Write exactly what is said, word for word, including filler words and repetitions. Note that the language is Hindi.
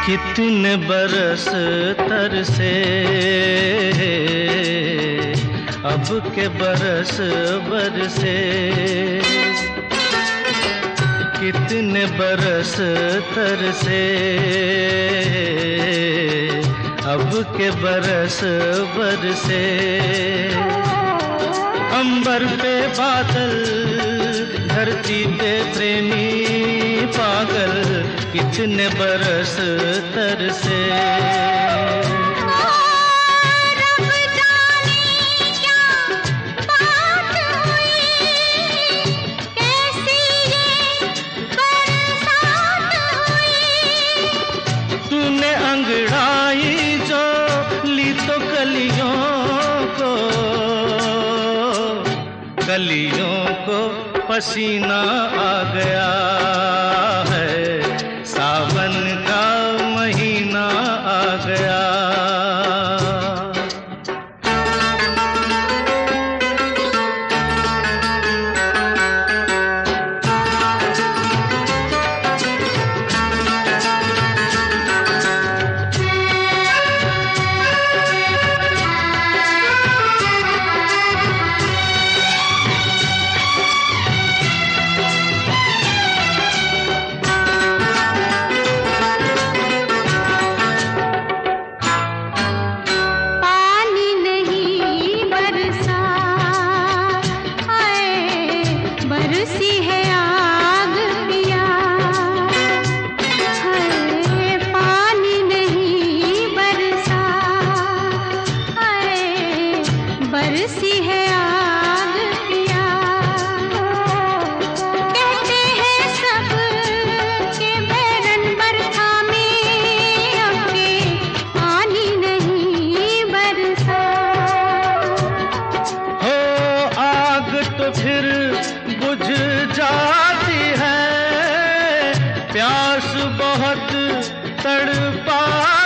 कितने बरस तरसे अब के बरस बरसे, कितने बरस तरसे अब के बरस बरसे। अंबर पे बादल, धरती पे प्रेमी पागल, कितने बरस तरसे। तूने अंगड़ाई जो ली तो कलियों को, कलियों को पसीना आ गया है, सावन का महीना आ गया। बरसी है आग पिया, है पानी नहीं बरसा, है बरसी है आग पिया। कहते हैं सब के बैरन बरखा में आके पानी नहीं बरसा। हो आग तो फिर बुझ जाती है, प्यास बहुत तड़पा